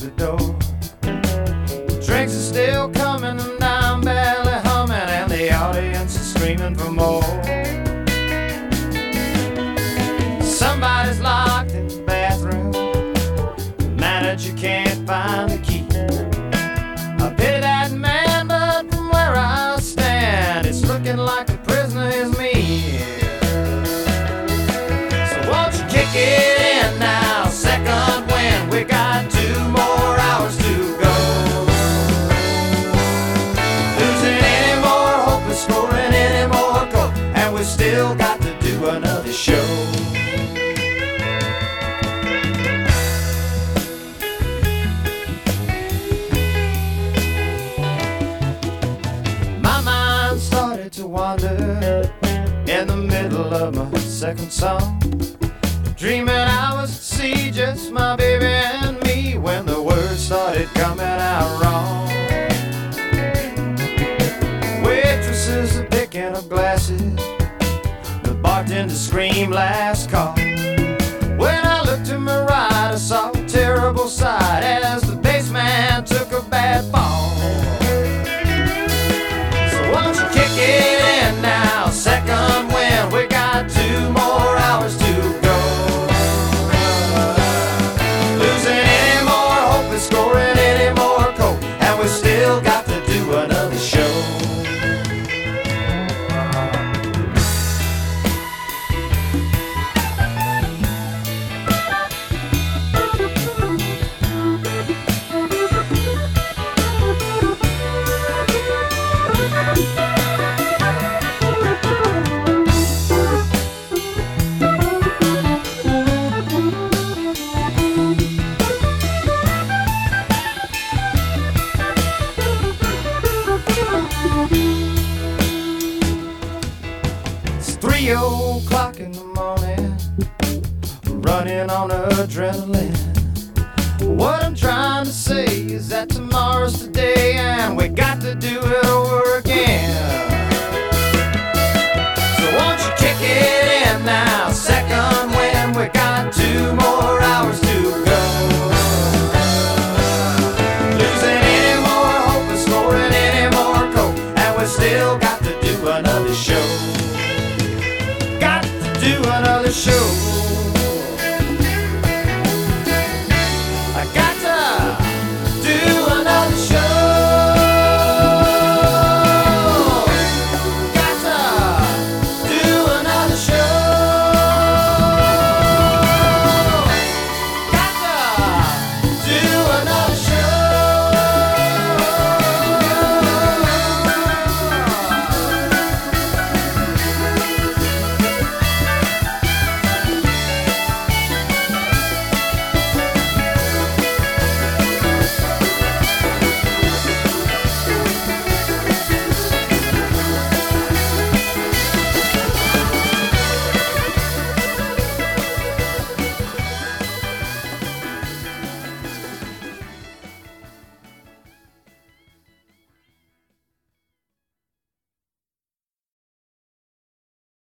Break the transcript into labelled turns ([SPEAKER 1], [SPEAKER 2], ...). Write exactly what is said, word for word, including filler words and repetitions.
[SPEAKER 1] the door. Drinks are still coming and I'm barely humming, and the audience is screaming for more. Somebody's locked in the bathroom, the manager can't find the key. I pity that man, but from where I stand, it's looking like the prisoner is me. So won't you kick it in now, second wind, we got two more hours to go. Losing any more hope is scoring any more goal, and we still got to do another show. To wander in the middle of my second song, dreaming I was at sea, just my baby and me, when the words started coming out wrong. Waitresses are picking up glasses, the bartender screamed last call. When I looked to my right, I saw a terrible sight as the bassman took a bad fall. Won't you kick it in now, second wind, we got two more hours to go. Losing any more hope is scoring any more goal, and we still got to do another show. Three o'clock in the morning, running on adrenaline. What I'm trying to say is that tomorrow's today, and we got to do it over again. So won't you kick it in now, second wind, we got two more hours to go. Losing any more hope and scoring any more goal, and we still got to do another show. Do another show.